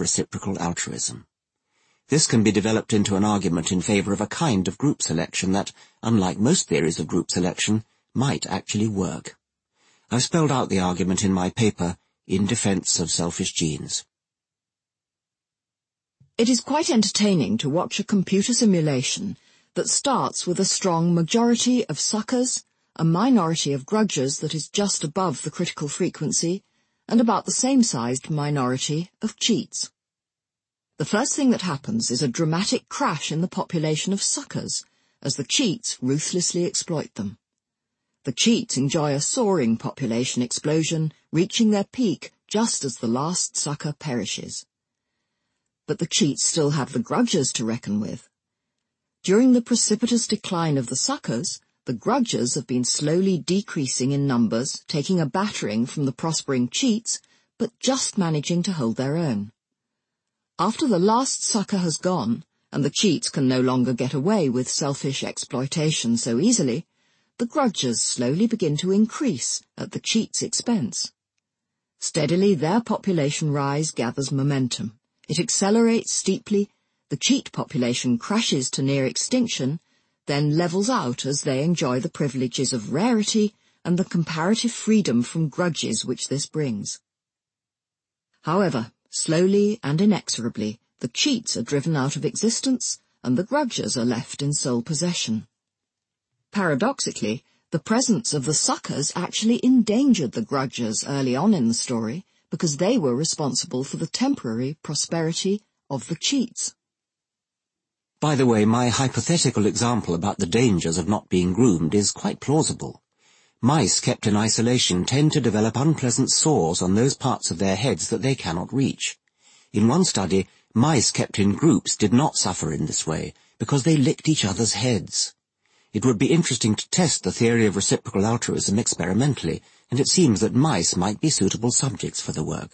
reciprocal altruism. This can be developed into an argument in favor of a kind of group selection that, unlike most theories of group selection, might actually work. I've spelled out the argument in my paper, In Defense of Selfish Genes. It is quite entertaining to watch a computer simulation that starts with a strong majority of suckers, a minority of grudgers that is just above the critical frequency, and about the same-sized minority of cheats. The first thing that happens is a dramatic crash in the population of suckers, as the cheats ruthlessly exploit them. The cheats enjoy a soaring population explosion, reaching their peak just as the last sucker perishes. But the cheats still have the grudgers to reckon with. During the precipitous decline of the suckers, the grudgers have been slowly decreasing in numbers, taking a battering from the prospering cheats, but just managing to hold their own. After the last sucker has gone, and the cheats can no longer get away with selfish exploitation so easily, the grudgers slowly begin to increase at the cheats' expense. Steadily their population rise gathers momentum. It accelerates steeply, the cheat population crashes to near extinction, then levels out as they enjoy the privileges of rarity and the comparative freedom from grudges which this brings. However, slowly and inexorably, the cheats are driven out of existence and the grudgers are left in sole possession. Paradoxically, the presence of the suckers actually endangered the grudgers early on in the story because they were responsible for the temporary prosperity of the cheats. By the way, my hypothetical example about the dangers of not being groomed is quite plausible. Mice kept in isolation tend to develop unpleasant sores on those parts of their heads that they cannot reach. In one study, mice kept in groups did not suffer in this way because they licked each other's heads. It would be interesting to test the theory of reciprocal altruism experimentally, and it seems that mice might be suitable subjects for the work.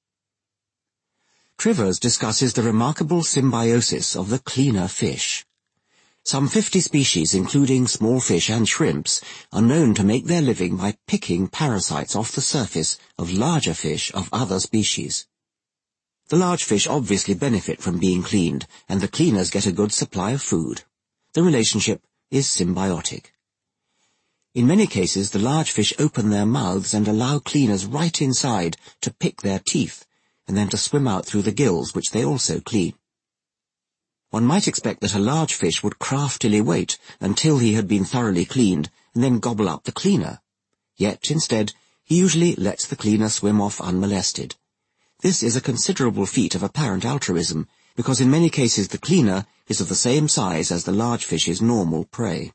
Trivers discusses the remarkable symbiosis of the cleaner fish. Some 50 species, including small fish and shrimps, are known to make their living by picking parasites off the surface of larger fish of other species. The large fish obviously benefit from being cleaned, and the cleaners get a good supply of food. The relationship is symbiotic. In many cases, the large fish open their mouths and allow cleaners right inside to pick their teeth, and then to swim out through the gills, which they also clean. One might expect that a large fish would craftily wait until he had been thoroughly cleaned, and then gobble up the cleaner. Yet, instead, he usually lets the cleaner swim off unmolested. This is a considerable feat of apparent altruism, because in many cases the cleaner is of the same size as the large fish's normal prey.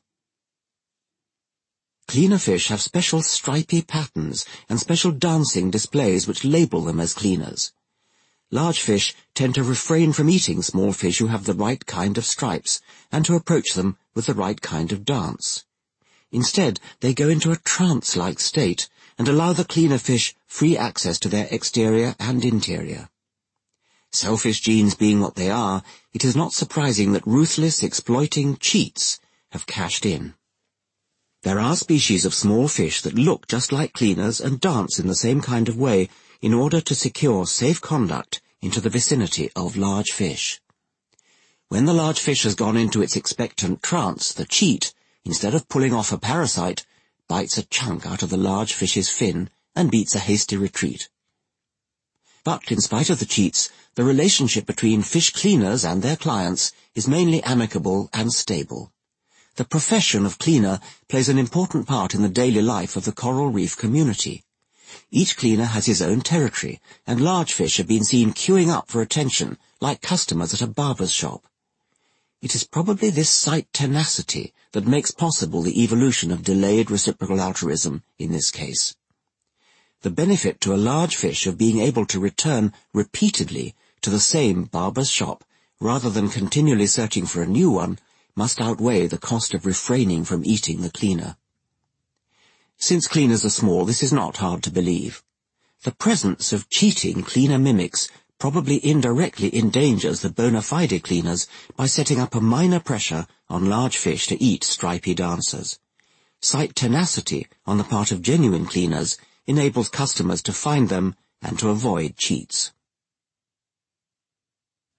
Cleaner fish have special stripy patterns and special dancing displays which label them as cleaners. Large fish tend to refrain from eating small fish who have the right kind of stripes, and to approach them with the right kind of dance. Instead, they go into a trance-like state, and allow the cleaner fish free access to their exterior and interior. Selfish genes being what they are, it is not surprising that ruthless, exploiting cheats have cashed in. There are species of small fish that look just like cleaners and dance in the same kind of way in order to secure safe conduct into the vicinity of large fish. When the large fish has gone into its expectant trance, the cheat, instead of pulling off a parasite, bites a chunk out of the large fish's fin and beats a hasty retreat. But in spite of the cheats, the relationship between fish cleaners and their clients is mainly amicable and stable. The profession of cleaner plays an important part in the daily life of the coral reef community. Each cleaner has his own territory, and large fish have been seen queuing up for attention, like customers at a barber's shop. It is probably this site tenacity that makes possible the evolution of delayed reciprocal altruism in this case. The benefit to a large fish of being able to return repeatedly to the same barber's shop, rather than continually searching for a new one, must outweigh the cost of refraining from eating the cleaner. Since cleaners are small, this is not hard to believe. The presence of cheating cleaner mimics probably indirectly endangers the bona fide cleaners by setting up a minor pressure on large fish to eat stripy dancers. Site tenacity on the part of genuine cleaners enables customers to find them and to avoid cheats.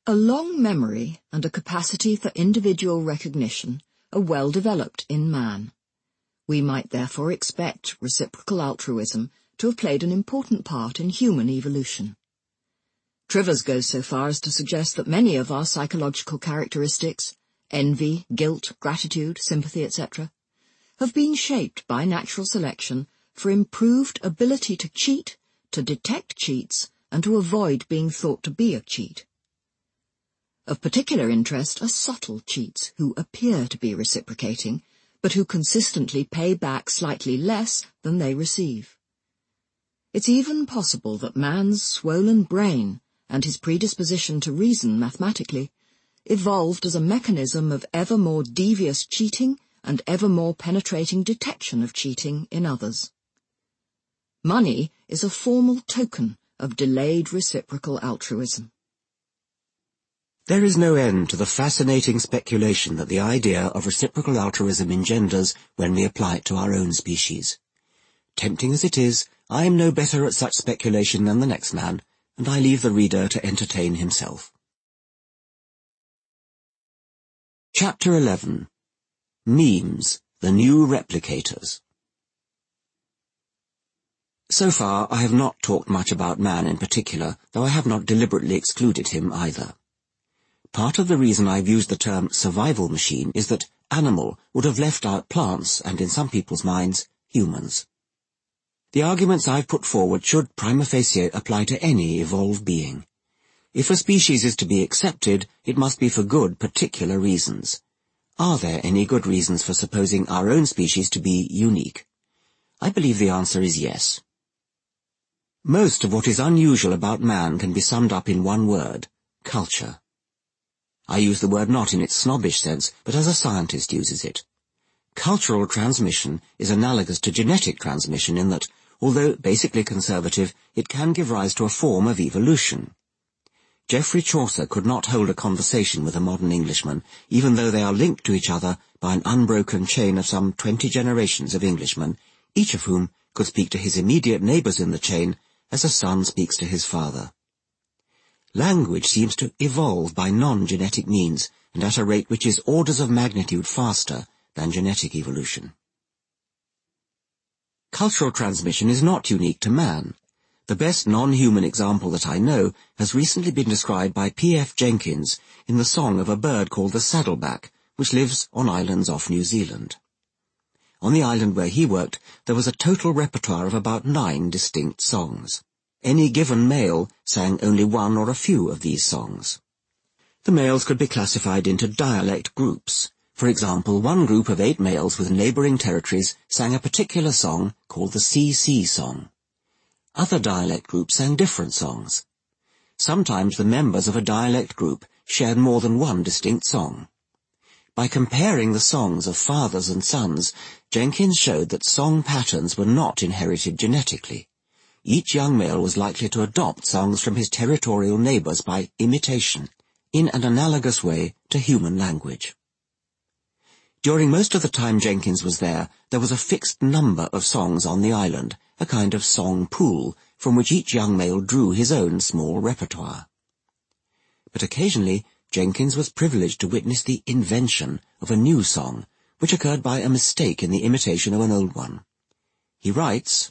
A long memory and a capacity for individual recognition are well developed in man. We might therefore expect reciprocal altruism to have played an important part in human evolution. Trivers goes so far as to suggest that many of our psychological characteristics, envy, guilt, gratitude, sympathy, etc., have been shaped by natural selection for improved ability to cheat, to detect cheats, and to avoid being thought to be a cheat. Of particular interest are subtle cheats who appear to be reciprocating, but who consistently pay back slightly less than they receive. It's even possible that man's swollen brain and his predisposition to reason mathematically evolved as a mechanism of ever more devious cheating and ever more penetrating detection of cheating in others. Money is a formal token of delayed reciprocal altruism. There is no end to the fascinating speculation that the idea of reciprocal altruism engenders when we apply it to our own species. Tempting as it is, I am no better at such speculation than the next man, and I leave the reader to entertain himself. Chapter 11. Memes, the New Replicators. So far, I have not talked much about man in particular, though I have not deliberately excluded him either. Part of the reason I've used the term survival machine is that animal would have left out plants and, in some people's minds, humans. The arguments I've put forward should prima facie apply to any evolved being. If a species is to be accepted, it must be for good particular reasons. Are there any good reasons for supposing our own species to be unique? I believe the answer is yes. Most of what is unusual about man can be summed up in one word: culture. I use the word not in its snobbish sense, but as a scientist uses it. Cultural transmission is analogous to genetic transmission in that, although basically conservative, it can give rise to a form of evolution. Geoffrey Chaucer could not hold a conversation with a modern Englishman, even though they are linked to each other by an unbroken chain of some 20 generations of Englishmen, each of whom could speak to his immediate neighbours in the chain as a son speaks to his father. Language seems to evolve by non-genetic means, and at a rate which is orders of magnitude faster than genetic evolution. Cultural transmission is not unique to man. The best non-human example that I know has recently been described by P.F. Jenkins in the song of a bird called the saddleback, which lives on islands off New Zealand. On the island where he worked, there was a total repertoire of about 9 distinct songs. Any given male sang only one or a few of these songs. The males could be classified into dialect groups. For example, one group of 8 males with neighbouring territories sang a particular song called the CC song. Other dialect groups sang different songs. Sometimes the members of a dialect group shared more than one distinct song. By comparing the songs of fathers and sons, Jenkins showed that song patterns were not inherited genetically. Each young male was likely to adopt songs from his territorial neighbours by imitation, in an analogous way to human language. During most of the time Jenkins was there was a fixed number of songs on the island, a kind of song pool, from which each young male drew his own small repertoire. But occasionally Jenkins was privileged to witness the invention of a new song, which occurred by a mistake in the imitation of an old one. He writes,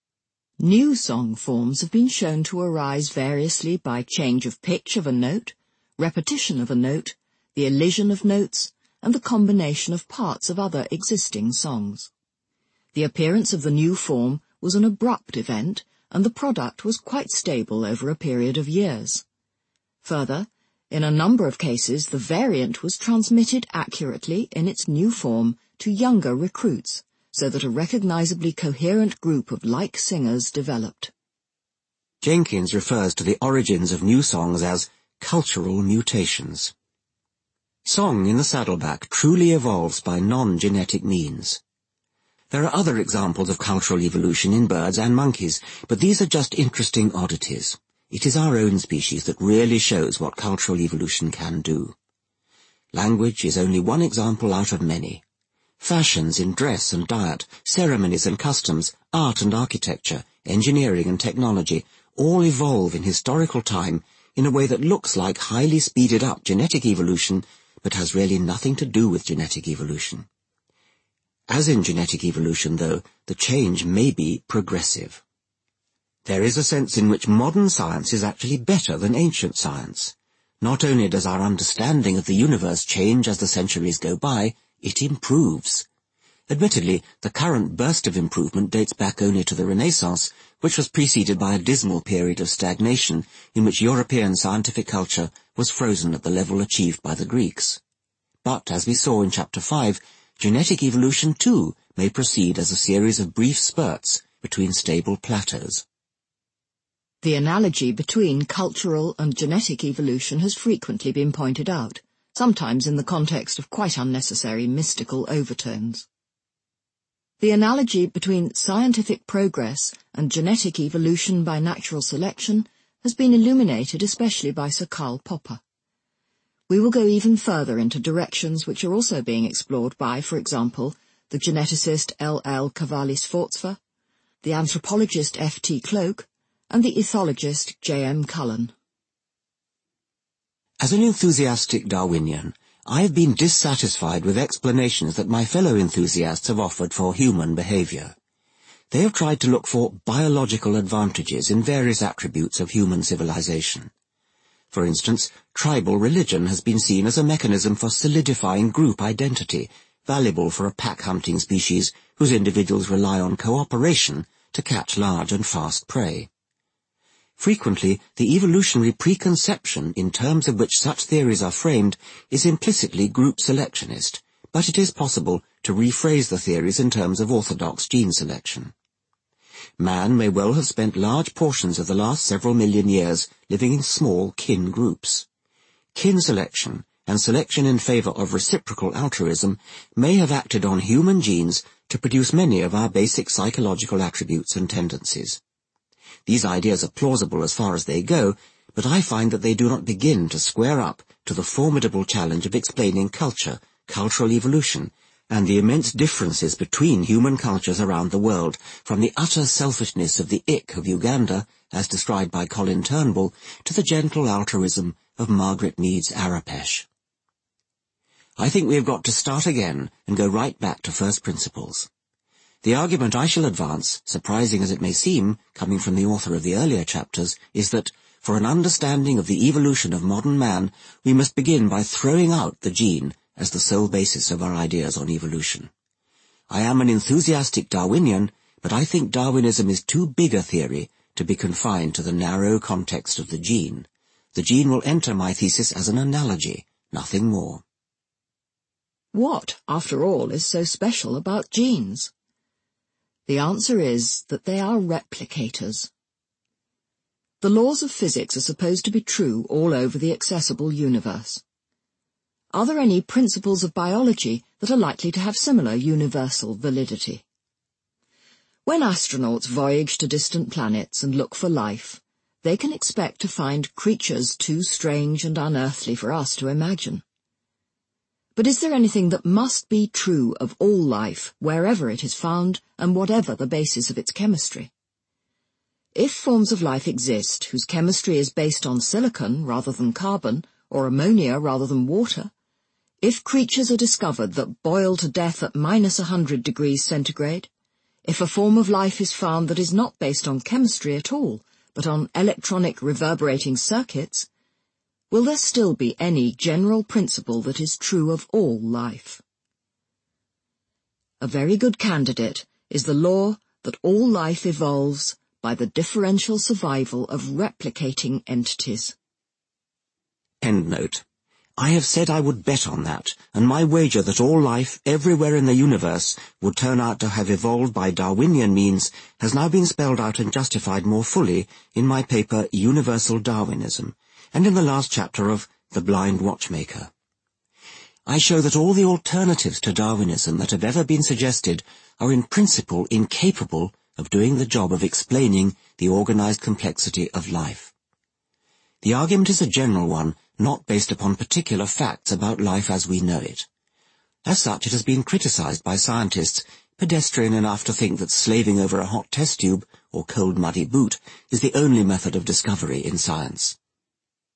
New song forms have been shown to arise variously by change of pitch of a note, repetition of a note, the elision of notes, and the combination of parts of other existing songs. The appearance of the new form was an abrupt event, and the product was quite stable over a period of years. Further, in a number of cases the variant was transmitted accurately in its new form to younger recruits, so that a recognizably coherent group of like singers developed. Jenkins refers to the origins of new songs as cultural mutations. Song in the saddleback truly evolves by non-genetic means. There are other examples of cultural evolution in birds and monkeys, but these are just interesting oddities. It is our own species that really shows what cultural evolution can do. Language is only one example out of many. Fashions in dress and diet, ceremonies and customs, art and architecture, engineering and technology all evolve in historical time in a way that looks like highly speeded up genetic evolution, but has really nothing to do with genetic evolution. As in genetic evolution, though, the change may be progressive. There is a sense in which modern science is actually better than ancient science. Not only does our understanding of the universe change as the centuries go by, it improves. Admittedly, the current burst of improvement dates back only to the Renaissance, which was preceded by a dismal period of stagnation in which European scientific culture was frozen at the level achieved by the Greeks. But, as we saw in Chapter 5, genetic evolution too may proceed as a series of brief spurts between stable plateaus. The analogy between cultural and genetic evolution has frequently been pointed out, sometimes in the context of quite unnecessary mystical overtones. The analogy between scientific progress and genetic evolution by natural selection has been illuminated especially by Sir Karl Popper. We will go even further into directions which are also being explored by, for example, the geneticist L. Cavalli-Sforza, the anthropologist F.T. Cloak, and the ethologist J.M. Cullen. As an enthusiastic Darwinian, I have been dissatisfied with explanations that my fellow enthusiasts have offered for human behavior. They have tried to look for biological advantages in various attributes of human civilization. For instance, tribal religion has been seen as a mechanism for solidifying group identity, valuable for a pack-hunting species whose individuals rely on cooperation to catch large and fast prey. Frequently, the evolutionary preconception in terms of which such theories are framed is implicitly group selectionist, but it is possible to rephrase the theories in terms of orthodox gene selection. Man may well have spent large portions of the last several million years living in small kin groups. Kin selection and selection in favor of reciprocal altruism may have acted on human genes to produce many of our basic psychological attributes and tendencies. These ideas are plausible as far as they go, but I find that they do not begin to square up to the formidable challenge of explaining culture, cultural evolution, and the immense differences between human cultures around the world, from the utter selfishness of the Ik of Uganda, as described by Colin Turnbull, to the gentle altruism of Margaret Mead's Arapesh. I think we have got to start again and go right back to first principles. The argument I shall advance, surprising as it may seem, coming from the author of the earlier chapters, is that, for an understanding of the evolution of modern man, we must begin by throwing out the gene as the sole basis of our ideas on evolution. I am an enthusiastic Darwinian, but I think Darwinism is too big a theory to be confined to the narrow context of the gene. The gene will enter my thesis as an analogy, nothing more. What, after all, is so special about genes? The answer is that they are replicators. The laws of physics are supposed to be true all over the accessible universe. Are there any principles of biology that are likely to have similar universal validity? When astronauts voyage to distant planets and look for life, they can expect to find creatures too strange and unearthly for us to imagine. But is there anything that must be true of all life, wherever it is found and whatever the basis of its chemistry? If forms of life exist whose chemistry is based on silicon rather than carbon, or ammonia rather than water, if creatures are discovered that boil to death at -100 degrees centigrade, if a form of life is found that is not based on chemistry at all, but on electronic reverberating circuits, will there still be any general principle that is true of all life? A very good candidate is the law that all life evolves by the differential survival of replicating entities. Endnote. I have said I would bet on that, and my wager that all life everywhere in the universe would turn out to have evolved by Darwinian means has now been spelled out and justified more fully in my paper Universal Darwinism, and in the last chapter of The Blind Watchmaker. I show that all the alternatives to Darwinism that have ever been suggested are in principle incapable of doing the job of explaining the organized complexity of life. The argument is a general one, not based upon particular facts about life as we know it. As such, it has been criticized by scientists, pedestrian enough to think that slaving over a hot test tube or cold muddy boot is the only method of discovery in science.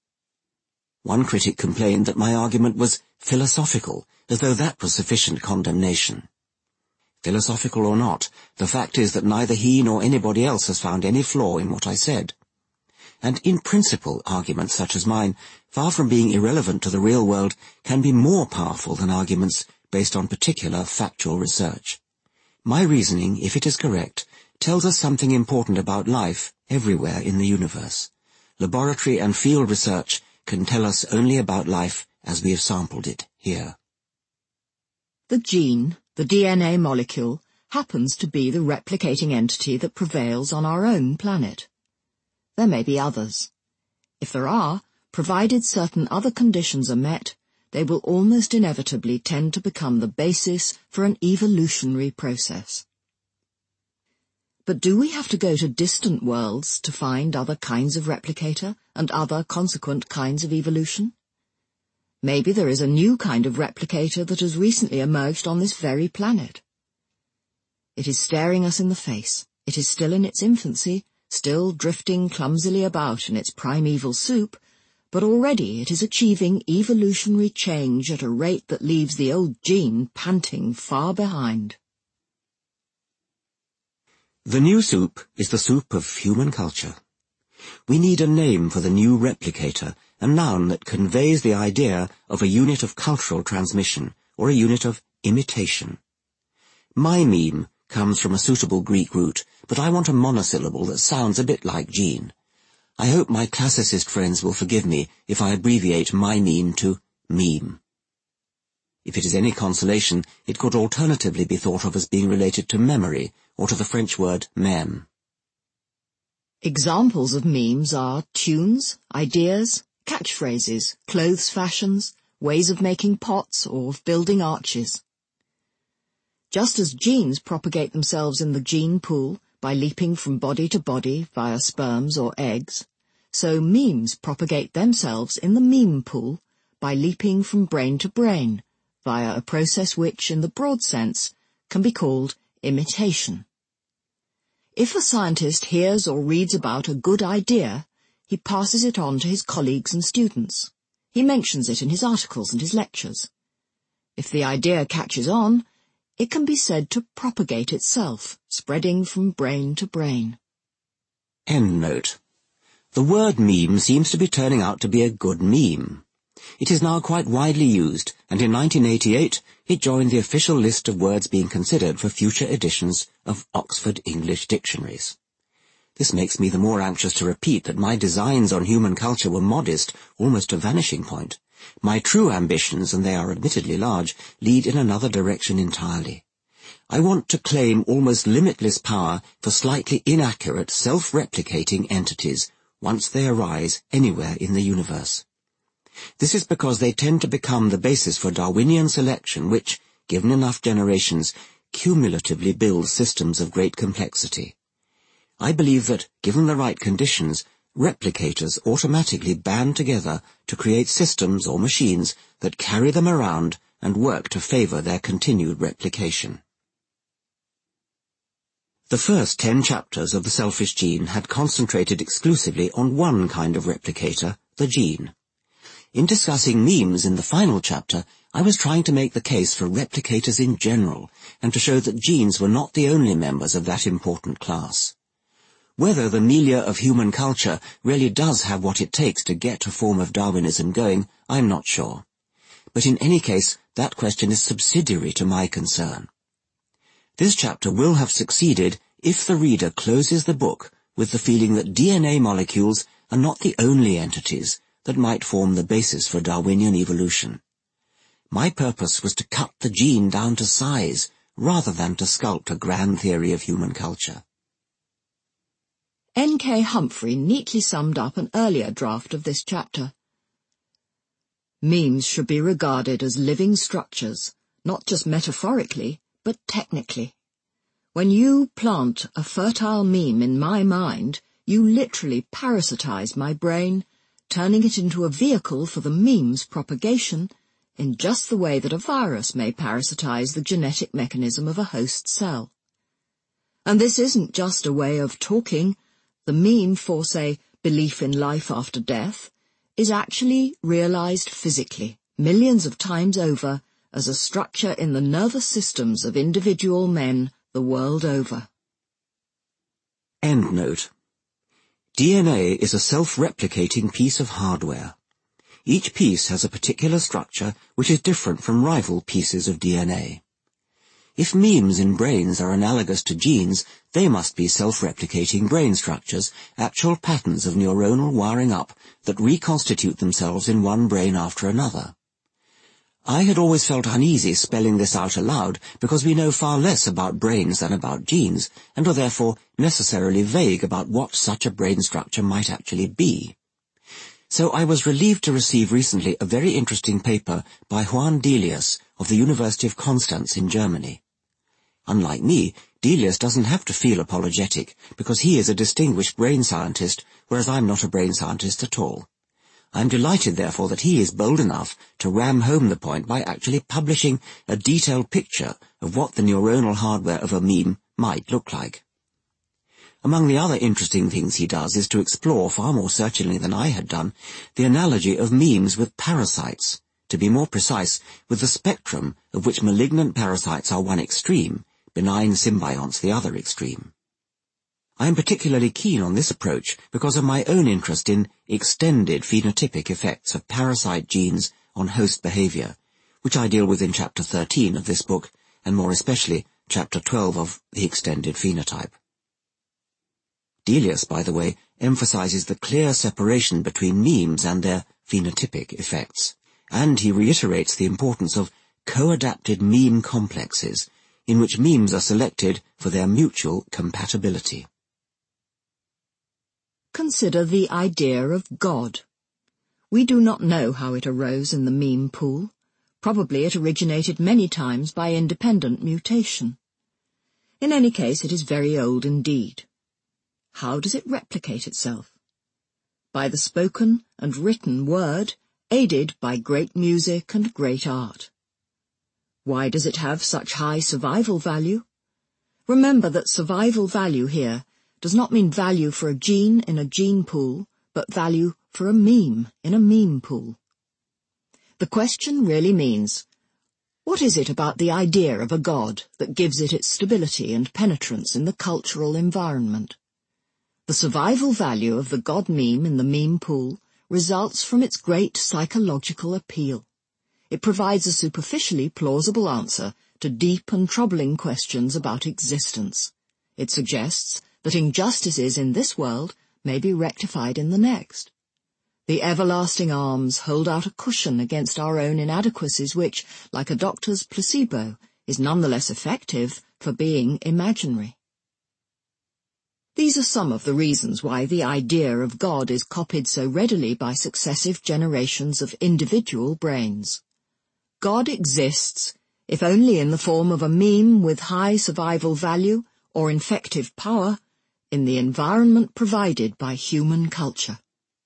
One critic complained that my argument was philosophical, as though that was sufficient condemnation. Philosophical or not, the fact is that neither he nor anybody else has found any flaw in what I said. And in principle, arguments such as mine, far from being irrelevant to the real world, can be more powerful than arguments based on particular factual research. My reasoning, if it is correct, tells us something important about life everywhere in the universe. Laboratory and field research can tell us only about life as we have sampled it here. The gene, the DNA molecule, happens to be the replicating entity that prevails on our own planet. There may be others. If there are, provided certain other conditions are met, they will almost inevitably tend to become the basis for an evolutionary process. But do we have to go to distant worlds to find other kinds of replicator and other consequent kinds of evolution? Maybe there is a new kind of replicator that has recently emerged on this very planet. It is staring us in the face. It is still in its infancy, still drifting clumsily about in its primeval soup, but already it is achieving evolutionary change at a rate that leaves the old gene panting far behind. The new soup is the soup of human culture. We need a name for the new replicator, a noun that conveys the idea of a unit of cultural transmission, or a unit of imitation. My meme comes from a suitable Greek root, but I want a monosyllable that sounds a bit like gene. I hope my classicist friends will forgive me if I abbreviate my meme to meme. If it is any consolation, it could alternatively be thought of as being related to memory, or to the French word meme. Examples of memes are tunes, ideas, catchphrases, clothes fashions, ways of making pots or of building arches. Just as genes propagate themselves in the gene pool by leaping from body to body via sperms or eggs, so memes propagate themselves in the meme pool by leaping from brain to brain via a process which, in the broad sense, can be called imitation. If a scientist hears or reads about a good idea, he passes it on to his colleagues and students. He mentions it in his articles and his lectures. If the idea catches on, it can be said to propagate itself, spreading from brain to brain. Endnote. The word meme seems to be turning out to be a good meme. It is now quite widely used, and in 1988 it joined the official list of words being considered for future editions of Oxford English dictionaries. This makes me the more anxious to repeat that my designs on human culture were modest, almost a vanishing point. My true ambitions, and they are admittedly large, lead in another direction entirely. I want to claim almost limitless power for slightly inaccurate, self-replicating entities once they arise anywhere in the universe. This is because they tend to become the basis for Darwinian selection which, given enough generations, cumulatively builds systems of great complexity. I believe that, given the right conditions, replicators automatically band together to create systems or machines that carry them around and work to favor their continued replication. The first 10 chapters of The Selfish Gene had concentrated exclusively on one kind of replicator, the gene. In discussing memes in the final chapter, I was trying to make the case for replicators in general, and to show that genes were not the only members of that important class. Whether the milieu of human culture really does have what it takes to get a form of Darwinism going, I'm not sure. But in any case, that question is subsidiary to my concern. This chapter will have succeeded if the reader closes the book with the feeling that DNA molecules are not the only entities that might form the basis for Darwinian evolution. My purpose was to cut the gene down to size, rather than to sculpt a grand theory of human culture. N.K. Humphrey neatly summed up an earlier draft of this chapter. Memes should be regarded as living structures, not just metaphorically, but technically. When you plant a fertile meme in my mind, you literally parasitize my brain, turning it into a vehicle for the meme's propagation in just the way that a virus may parasitize the genetic mechanism of a host cell. And this isn't just a way of talking. The meme for, say, belief in life after death is actually realized physically, millions of times over, as a structure in the nervous systems of individual men the world over. Endnote. DNA is a self-replicating piece of hardware. Each piece has a particular structure which is different from rival pieces of DNA. If memes in brains are analogous to genes, they must be self-replicating brain structures, actual patterns of neuronal wiring up that reconstitute themselves in one brain after another. I had always felt uneasy spelling this out aloud because we know far less about brains than about genes, and are therefore necessarily vague about what such a brain structure might actually be. So I was relieved to receive recently a very interesting paper by Juan Delius of the University of Konstanz in Germany. Unlike me, Delius doesn't have to feel apologetic because he is a distinguished brain scientist, whereas I'm not a brain scientist at all. I'm delighted, therefore, that he is bold enough to ram home the point by actually publishing a detailed picture of what the neuronal hardware of a meme might look like. Among the other interesting things he does is to explore, far more searchingly than I had done, the analogy of memes with parasites, to be more precise, with the spectrum of which malignant parasites are one extreme, benign symbionts the other extreme. I am particularly keen on this approach because of my own interest in extended phenotypic effects of parasite genes on host behavior, which I deal with in Chapter 13 of this book, and more especially Chapter 12 of The Extended Phenotype. Delius, by the way, emphasizes the clear separation between memes and their phenotypic effects, and he reiterates the importance of co-adapted meme complexes, in which memes are selected for their mutual compatibility. Consider the idea of God. We do not know how it arose in the meme pool. Probably it originated many times by independent mutation. In any case, it is very old indeed. How does it replicate itself? By the spoken and written word, aided by great music and great art. Why does it have such high survival value? Remember that survival value here does not mean value for a gene in a gene pool, but value for a meme in a meme pool. The question really means, what is it about the idea of a God that gives it its stability and penetrance in the cultural environment? The survival value of the God meme in the meme pool results from its great psychological appeal. It provides a superficially plausible answer to deep and troubling questions about existence. It suggests that injustices in this world may be rectified in the next. The everlasting arms hold out a cushion against our own inadequacies which, like a doctor's placebo, is nonetheless effective for being imaginary. These are some of the reasons why the idea of God is copied so readily by successive generations of individual brains. God exists, if only in the form of a meme with high survival value or infective power, in the environment provided by human culture.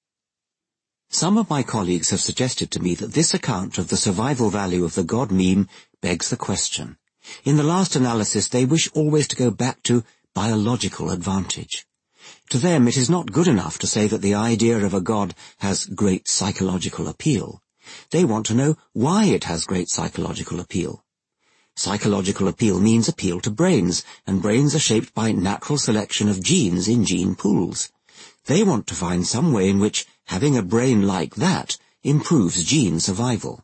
Some of my colleagues have suggested to me that this account of the survival value of the God meme begs the question. In the last analysis, they wish always to go back to biological advantage. To them, it is not good enough to say that the idea of a God has great psychological appeal. They want to know why it has great psychological appeal. Psychological appeal means appeal to brains, and brains are shaped by natural selection of genes in gene pools. They want to find some way in which having a brain like that improves gene survival.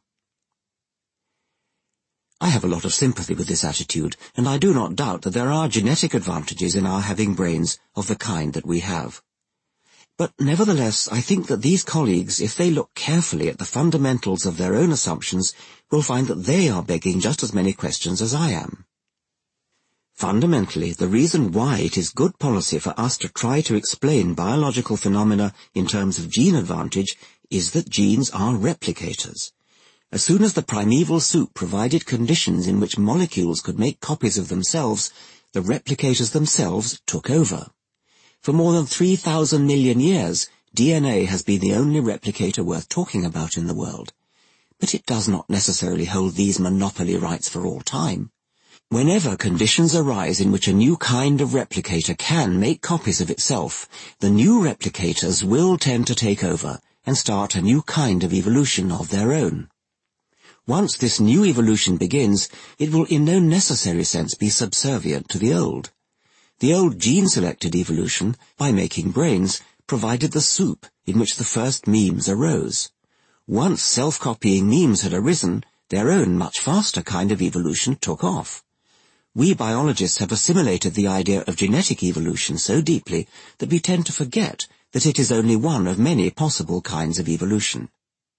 I have a lot of sympathy with this attitude, and I do not doubt that there are genetic advantages in our having brains of the kind that we have. But nevertheless, I think that these colleagues, if they look carefully at the fundamentals of their own assumptions, will find that they are begging just as many questions as I am. Fundamentally, the reason why it is good policy for us to try to explain biological phenomena in terms of gene advantage is that genes are replicators. As soon as the primeval soup provided conditions in which molecules could make copies of themselves, the replicators themselves took over. For more than 3,000 million years, DNA has been the only replicator worth talking about in the world. But it does not necessarily hold these monopoly rights for all time. Whenever conditions arise in which a new kind of replicator can make copies of itself, the new replicators will tend to take over, and start a new kind of evolution of their own. Once this new evolution begins, it will in no necessary sense be subservient to the old. The old gene-selected evolution, by making brains, provided the soup in which the first memes arose. Once self-copying memes had arisen, their own much faster kind of evolution took off. We biologists have assimilated the idea of genetic evolution so deeply that we tend to forget that it is only one of many possible kinds of evolution.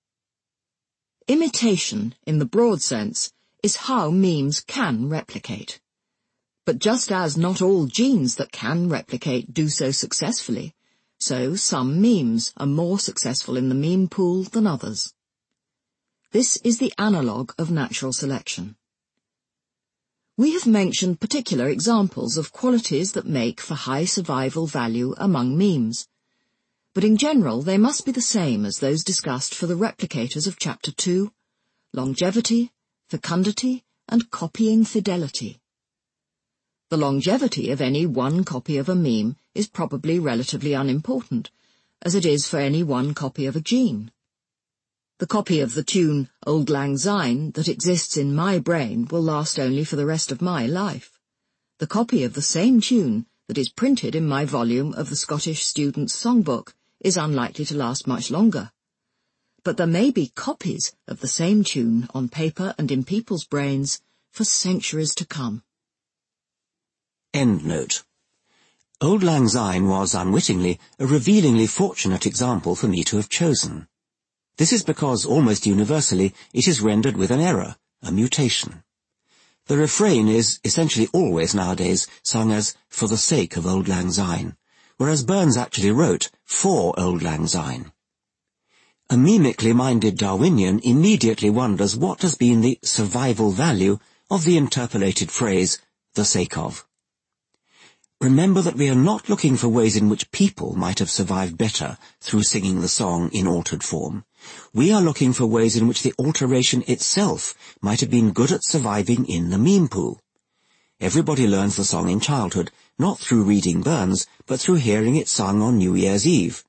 Imitation, in the broad sense, is how memes can replicate. But just as not all genes that can replicate do so successfully, so some memes are more successful in the meme pool than others. This is the analogue of natural selection. We have mentioned particular examples of qualities that make for high survival value among memes, but in general they must be the same as those discussed for the replicators of Chapter 2, longevity, fecundity, and copying fidelity. The longevity of any one copy of a meme is probably relatively unimportant, as it is for any one copy of a gene. The copy of the tune Auld Lang Syne that exists in my brain will last only for the rest of my life. The copy of the same tune that is printed in my volume of the Scottish Student's Songbook is unlikely to last much longer. But there may be copies of the same tune on paper and in people's brains for centuries to come. Endnote. Auld Lang Syne was, unwittingly, a revealingly fortunate example for me to have chosen. This is because, almost universally, it is rendered with an error, a mutation. The refrain is, essentially always nowadays, sung as, "for the sake of Auld Lang Syne," whereas Burns actually wrote, "for Auld Lang Syne." A mimically minded Darwinian immediately wonders what has been the survival value of the interpolated phrase, "the sake of." Remember that we are not looking for ways in which people might have survived better through singing the song in altered form. We are looking for ways in which the alteration itself might have been good at surviving in the meme pool. Everybody learns the song in childhood, not through reading Burns, but through hearing it sung on New Year's Eve.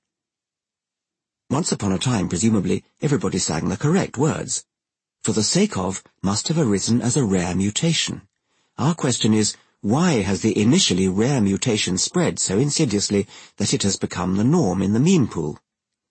Once upon a time, presumably, everybody sang the correct words. "For the sake of" must have arisen as a rare mutation. Our question is, why has the initially rare mutation spread so insidiously that it has become the norm in the meme pool?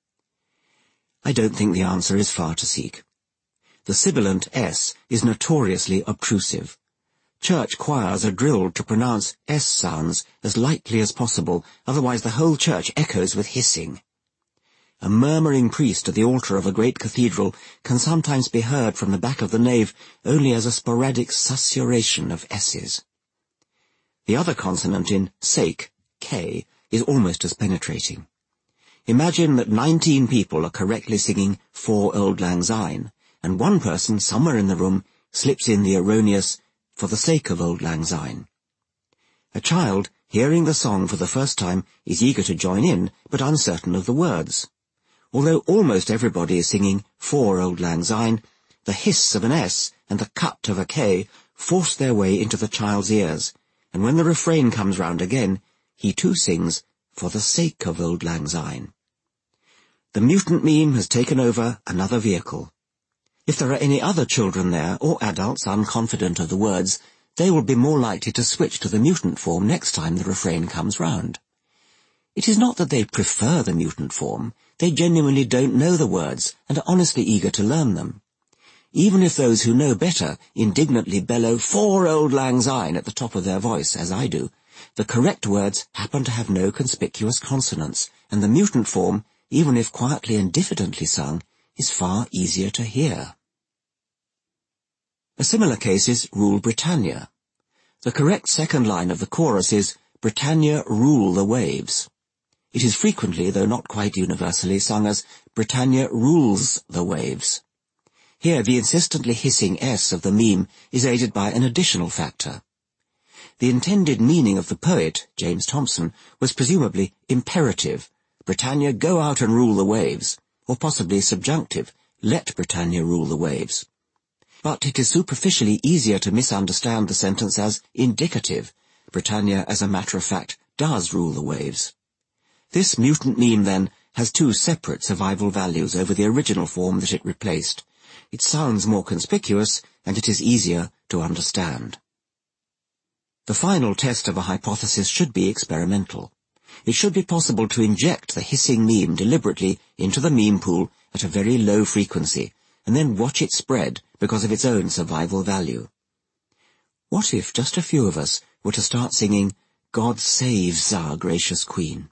I don't think the answer is far to seek. The sibilant S is notoriously obtrusive. Church choirs are drilled to pronounce S sounds as lightly as possible, otherwise the whole church echoes with hissing. A murmuring priest at the altar of a great cathedral can sometimes be heard from the back of the nave only as a sporadic susurration of S's. The other consonant in sake, K, is almost as penetrating. Imagine that 19 people are correctly singing "For Auld Lang Syne," and one person somewhere in the room slips in the erroneous "For the sake of Auld Lang Syne." A child, hearing the song for the first time, is eager to join in, but uncertain of the words. Although almost everybody is singing "For Auld Lang Syne," the hiss of an S and the cut of a K force their way into the child's ears, and when the refrain comes round again, he too sings "For the sake of Auld Lang Syne." The mutant meme has taken over another vehicle. If there are any other children there, or adults unconfident of the words, they will be more likely to switch to the mutant form next time the refrain comes round. It is not that they prefer the mutant form, they genuinely don't know the words and are honestly eager to learn them. Even if those who know better indignantly bellow "For Auld Lang Syne" at the top of their voice, as I do, the correct words happen to have no conspicuous consonants, and the mutant form, even if quietly and diffidently sung, is far easier to hear. A similar case is Rule Britannia. The correct second line of the chorus is "Britannia rule the waves." It is frequently, though not quite universally, sung as "Britannia rules the waves." Here the insistently hissing S of the meme is aided by an additional factor. The intended meaning of the poet, James Thomson, was presumably imperative, "Britannia, go out and rule the waves," or possibly subjunctive, "Let Britannia rule the waves." But it is superficially easier to misunderstand the sentence as indicative, "Britannia, as a matter of fact, does rule the waves." This mutant meme, then, has two separate survival values over the original form that it replaced. It sounds more conspicuous, and it is easier to understand. The final test of a hypothesis should be experimental. It should be possible to inject the hissing meme deliberately into the meme pool at a very low frequency, and then watch it spread because of its own survival value. What if just a few of us were to start singing, "God saves our gracious Queen"?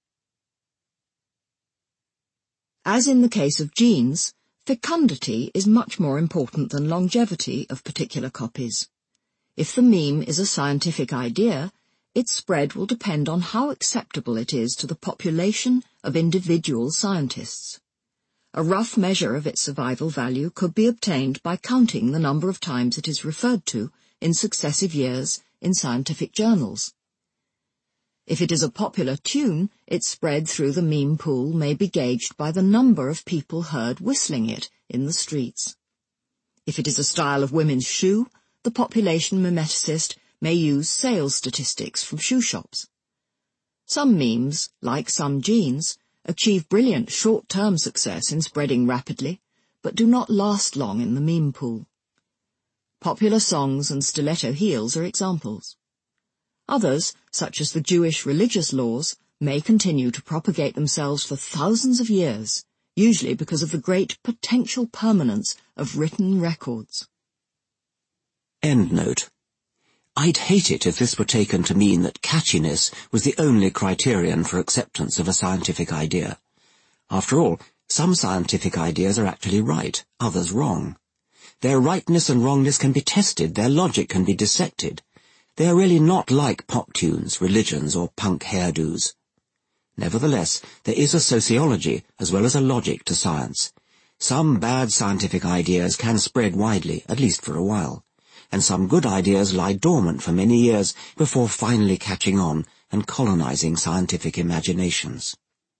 As in the case of genes, fecundity is much more important than longevity of particular copies. If the meme is a scientific idea, its spread will depend on how acceptable it is to the population of individual scientists. A rough measure of its survival value could be obtained by counting the number of times it is referred to in successive years in scientific journals. If it is a popular tune, its spread through the meme pool may be gauged by the number of people heard whistling it in the streets. If it is a style of women's shoe, the population mimeticist may use sales statistics from shoe shops. Some memes, like some genes, achieve brilliant short-term success in spreading rapidly, but do not last long in the meme pool. Popular songs and stiletto heels are examples. Others, such as the Jewish religious laws, may continue to propagate themselves for thousands of years, usually because of the great potential permanence of written records. Endnote. I'd hate it if this were taken to mean that catchiness was the only criterion for acceptance of a scientific idea. After all, some scientific ideas are actually right, others wrong. Their rightness and wrongness can be tested, their logic can be dissected. They are really not like pop tunes, religions, or punk hairdos. Nevertheless, there is a sociology as well as a logic to science. Some bad scientific ideas can spread widely, at least for a while, and some good ideas lie dormant for many years before finally catching on and colonizing scientific imaginations.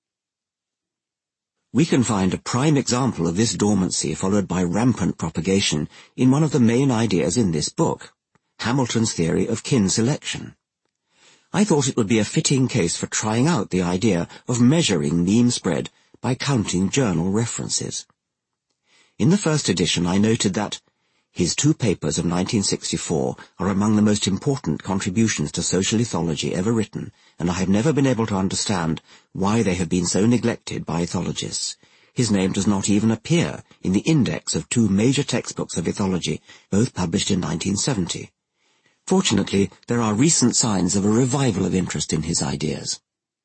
We can find a prime example of this dormancy followed by rampant propagation in one of the main ideas in this book, Hamilton's theory of kin selection. I thought it would be a fitting case for trying out the idea of measuring meme spread by counting journal references. In the first edition I noted that his two papers of 1964 are among the most important contributions to social ethology ever written, and I have never been able to understand why they have been so neglected by ethologists. His name does not even appear in the index of two major textbooks of ethology, both published in 1970. Fortunately, there are recent signs of a revival of interest in his ideas.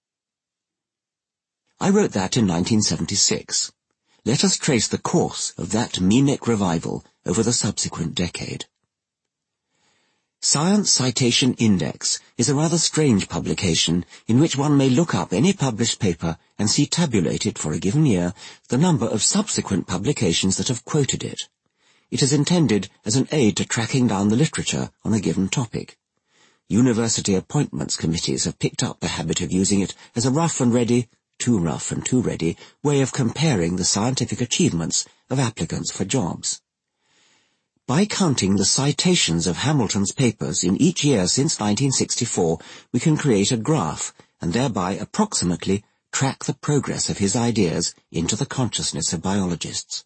I wrote that in 1976. Let us trace the course of that memic revival over the subsequent decade. Science Citation Index is a rather strange publication in which one may look up any published paper and see tabulated for a given year the number of subsequent publications that have quoted it. It is intended as an aid to tracking down the literature on a given topic. University appointments committees have picked up the habit of using it as a rough and ready, too rough and too ready, way of comparing the scientific achievements of applicants for jobs. By counting the citations of Hamilton's papers in each year since 1964, we can create a graph and thereby approximately track the progress of his ideas into the consciousness of biologists.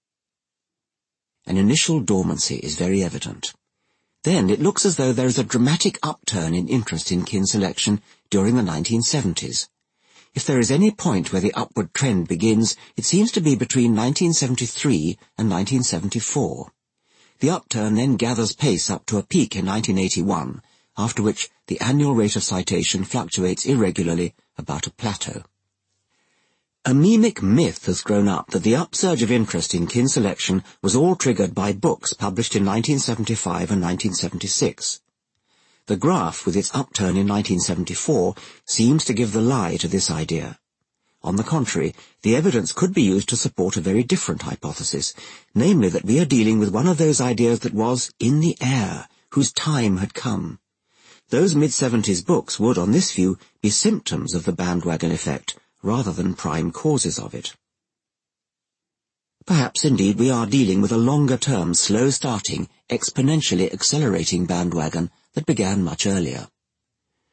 An initial dormancy is very evident. Then it looks as though there is a dramatic upturn in interest in kin selection during the 1970s. If there is any point where the upward trend begins, it seems to be between 1973 and 1974. The upturn then gathers pace up to a peak in 1981, after which the annual rate of citation fluctuates irregularly about a plateau. A memic myth has grown up that the upsurge of interest in kin selection was all triggered by books published in 1975 and 1976. The graph, with its upturn in 1974, seems to give the lie to this idea. On the contrary, the evidence could be used to support a very different hypothesis, namely that we are dealing with one of those ideas that was in the air, whose time had come. Those mid-70s books would, on this view, be symptoms of the bandwagon effect, rather than prime causes of it. Perhaps indeed we are dealing with a longer-term, slow-starting, exponentially accelerating bandwagon that began much earlier.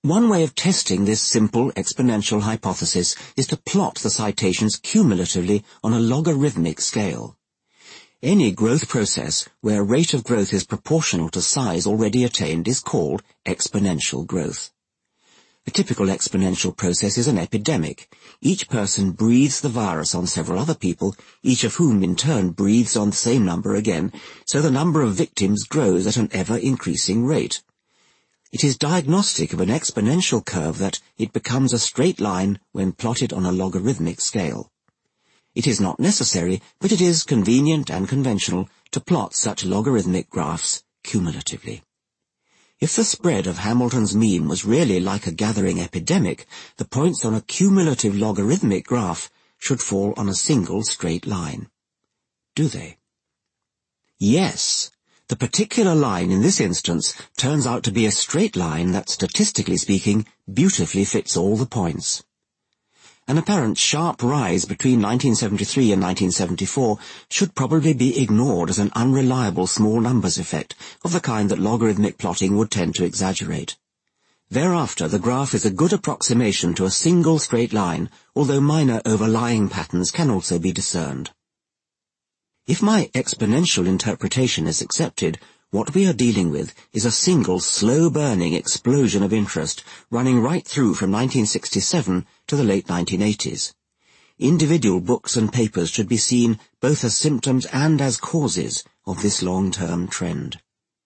One way of testing this simple exponential hypothesis is to plot the citations cumulatively on a logarithmic scale. Any growth process where rate of growth is proportional to size already attained is called exponential growth. A typical exponential process is an epidemic. Each person breathes the virus on several other people, each of whom in turn breathes on the same number again, so the number of victims grows at an ever-increasing rate. It is diagnostic of an exponential curve that it becomes a straight line when plotted on a logarithmic scale. It is not necessary, but it is convenient and conventional to plot such logarithmic graphs cumulatively. If the spread of Hamilton's mean was really like a gathering epidemic, the points on a cumulative logarithmic graph should fall on a single straight line. Do they? Yes. The particular line in this instance turns out to be a straight line that, statistically speaking, beautifully fits all the points. An apparent sharp rise between 1973 and 1974 should probably be ignored as an unreliable small numbers effect of the kind that logarithmic plotting would tend to exaggerate. Thereafter, the graph is a good approximation to a single straight line, although minor overlying patterns can also be discerned. If my exponential interpretation is accepted, what we are dealing with is a single slow-burning explosion of interest running right through from 1967 to the late 1980s. Individual books and papers should be seen both as symptoms and as causes of this long-term trend.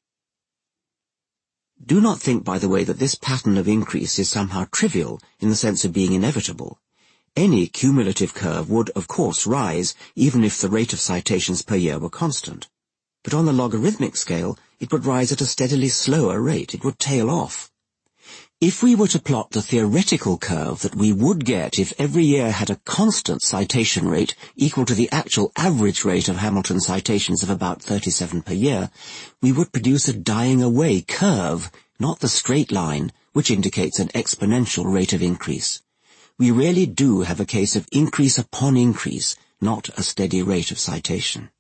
Do not think, by the way, that this pattern of increase is somehow trivial in the sense of being inevitable. Any cumulative curve would, of course, rise even if the rate of citations per year were constant. But on the logarithmic scale, it would rise at a steadily slower rate. It would tail off. If we were to plot the theoretical curve that we would get if every year had a constant citation rate equal to the actual average rate of Hamilton citations of about 37 per year, we would produce a dying-away curve, not the straight line, which indicates an exponential rate of increase. We really do have a case of increase upon increase, not a steady rate of citation.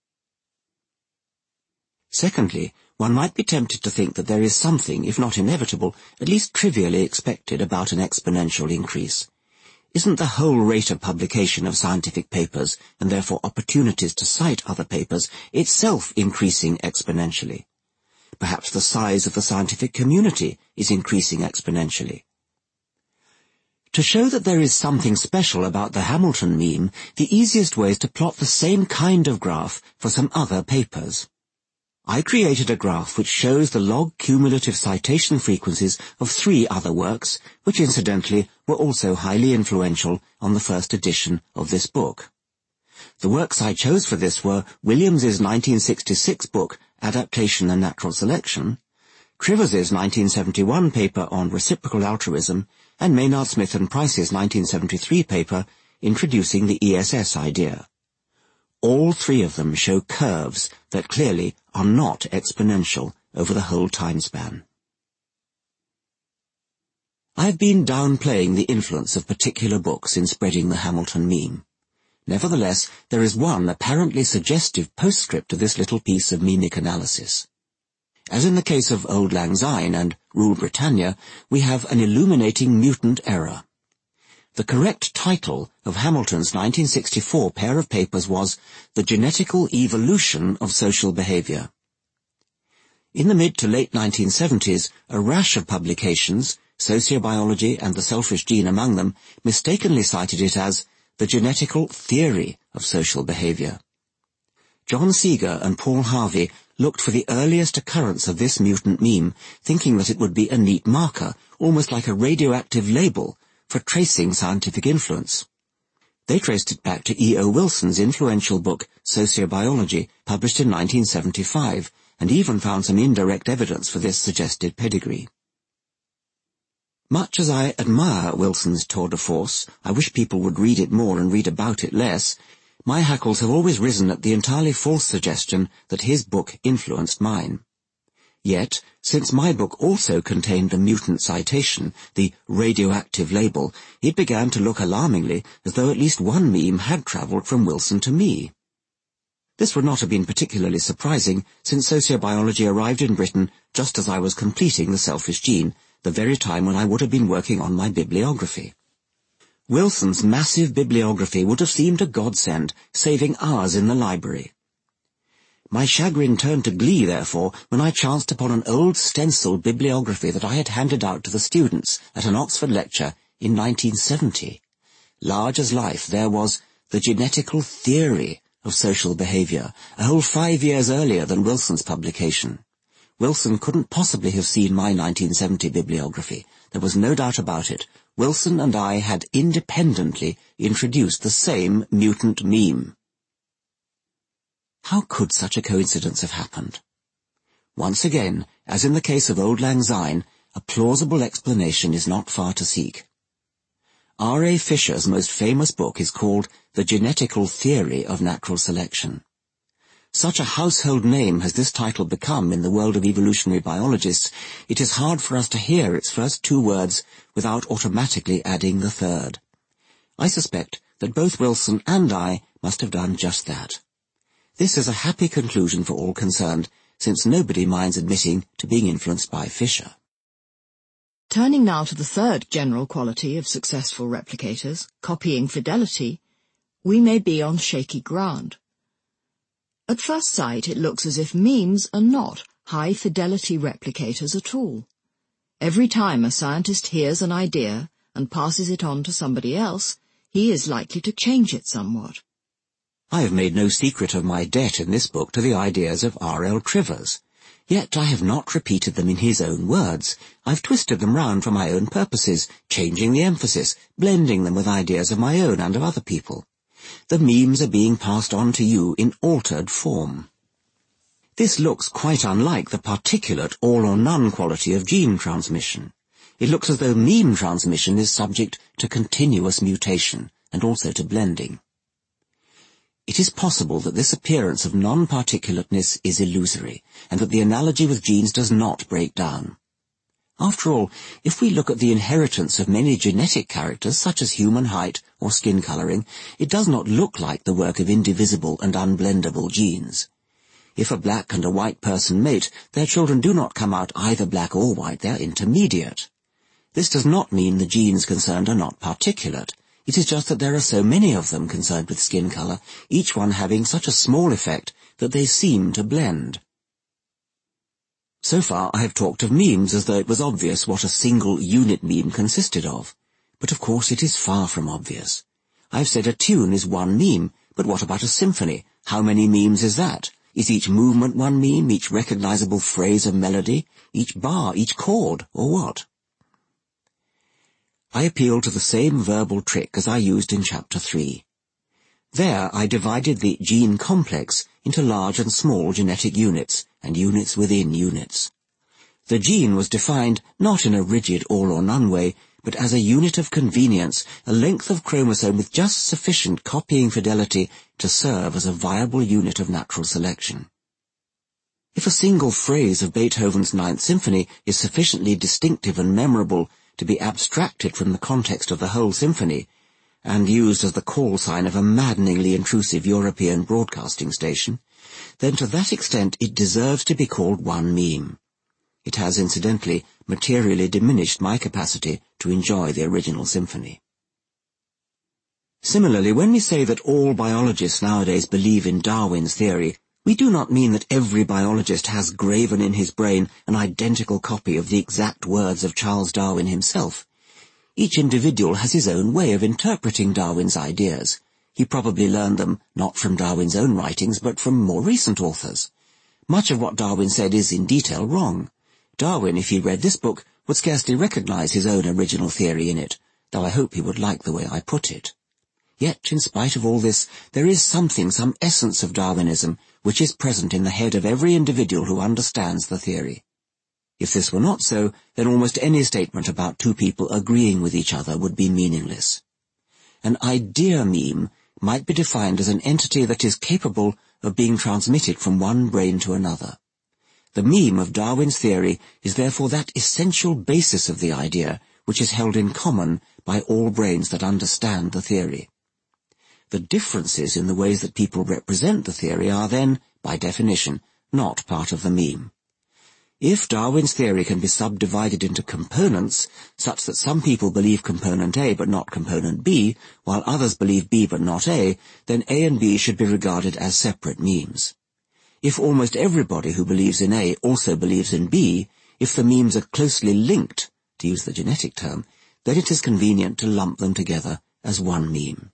Secondly, one might be tempted to think that there is something, if not inevitable, at least trivially expected about an exponential increase. Isn't the whole rate of publication of scientific papers, and therefore opportunities to cite other papers, itself increasing exponentially? Perhaps the size of the scientific community is increasing exponentially. To show that there is something special about the Hamilton meme, the easiest way is to plot the same kind of graph for some other papers. I created a graph which shows the log cumulative citation frequencies of 3 other works, which incidentally were also highly influential on the first edition of this book. The works I chose for this were Williams's 1966 book, Adaptation and Natural Selection, Trivers's 1971 paper on reciprocal altruism, and Maynard Smith and Price's 1973 paper introducing the ESS idea. All 3 of them show curves that clearly are not exponential over the whole time span. I've been downplaying the influence of particular books in spreading the Hamilton meme. Nevertheless, there is one apparently suggestive postscript to this little piece of memic analysis. As in the case of Auld Lang Syne and Rule Britannia, we have an illuminating mutant error. The correct title of Hamilton's 1964 pair of papers was The Genetical Evolution of Social Behavior. In the mid to late 1970s, a rash of publications, Sociobiology and the Selfish Gene among them, mistakenly cited it as The Genetical Theory of Social Behavior. John Seeger and Paul Harvey looked for the earliest occurrence of this mutant meme, thinking that it would be a neat marker, almost like a radioactive label, for tracing scientific influence. They traced it back to E.O. Wilson's influential book, Sociobiology, published in 1975, and even found some indirect evidence for this suggested pedigree. Much as I admire Wilson's tour de force, I wish people would read it more and read about it less, my hackles have always risen at the entirely false suggestion that his book influenced mine. Yet, since my book also contained the mutant citation, the radioactive label, it began to look alarmingly as though at least one meme had travelled from Wilson to me. This would not have been particularly surprising, since sociobiology arrived in Britain just as I was completing The Selfish Gene, the very time when I would have been working on my bibliography. Wilson's massive bibliography would have seemed a godsend, saving hours in the library. My chagrin turned to glee, therefore, when I chanced upon an old stenciled bibliography that I had handed out to the students at an Oxford lecture in 1970. Large as life, there was The Genetical Theory of Social Behaviour, a whole 5 years earlier than Wilson's publication. Wilson couldn't possibly have seen my 1970 bibliography. There was no doubt about it. Wilson and I had independently introduced the same mutant meme. How could such a coincidence have happened? Once again, as in the case of Auld Lang Syne, a plausible explanation is not far to seek. R.A. Fisher's most famous book is called The Genetical Theory of Natural Selection. Such a household name has this title become in the world of evolutionary biologists, it is hard for us to hear its first two words without automatically adding the third. I suspect that both Wilson and I must have done just that. This is a happy conclusion for all concerned, since nobody minds admitting to being influenced by Fisher. Turning now to the third general quality of successful replicators, copying fidelity, we may be on shaky ground. At first sight, it looks as if memes are not high-fidelity replicators at all. Every time a scientist hears an idea and passes it on to somebody else, he is likely to change it somewhat. I have made no secret of my debt in this book to the ideas of R.L. Trivers. Yet I have not repeated them in his own words. I've twisted them round for my own purposes, changing the emphasis, blending them with ideas of my own and of other people. The memes are being passed on to you in altered form. This looks quite unlike the particulate all-or-none quality of gene transmission. It looks as though meme transmission is subject to continuous mutation, and also to blending. It is possible that this appearance of non-particulateness is illusory, and that the analogy with genes does not break down. After all, if we look at the inheritance of many genetic characters, such as human height or skin colouring, it does not look like the work of indivisible and unblendable genes. If a black and a white person mate, their children do not come out either black or white, they are intermediate. This does not mean the genes concerned are not particulate. It is just that there are so many of them concerned with skin colour, each one having such a small effect that they seem to blend. So far I have talked of memes as though it was obvious what a single unit meme consisted of. But of course it is far from obvious. I have said a tune is one meme, but what about a symphony? How many memes is that? Is each movement one meme, each recognizable phrase a melody, each bar, each chord, or what? I appeal to the same verbal trick as I used in Chapter 3. There I divided the gene complex into large and small genetic units, and units within units. The gene was defined not in a rigid all-or-none way, but as a unit of convenience, a length of chromosome with just sufficient copying fidelity to serve as a viable unit of natural selection. If a single phrase of Beethoven's Ninth Symphony is sufficiently distinctive and memorable to be abstracted from the context of the whole symphony, and used as the call sign of a maddeningly intrusive European broadcasting station, then to that extent it deserves to be called one meme. It has, incidentally, materially diminished my capacity to enjoy the original symphony. Similarly, when we say that all biologists nowadays believe in Darwin's theory, we do not mean that every biologist has graven in his brain an identical copy of the exact words of Charles Darwin himself. Each individual has his own way of interpreting Darwin's ideas. He probably learned them not from Darwin's own writings, but from more recent authors. Much of what Darwin said is in detail wrong. Darwin, if he read this book, would scarcely recognize his own original theory in it, though I hope he would like the way I put it. Yet, in spite of all this, there is something, some essence of Darwinism, which is present in the head of every individual who understands the theory. If this were not so, then almost any statement about two people agreeing with each other would be meaningless. An idea meme might be defined as an entity that is capable of being transmitted from one brain to another. The meme of Darwin's theory is therefore that essential basis of the idea which is held in common by all brains that understand the theory. The differences in the ways that people represent the theory are then, by definition, not part of the meme. If Darwin's theory can be subdivided into components, such that some people believe component A but not component B, while others believe B but not A, then A and B should be regarded as separate memes. If almost everybody who believes in A also believes in B, if the memes are closely linked, to use the genetic term, then it is convenient to lump them together as one meme.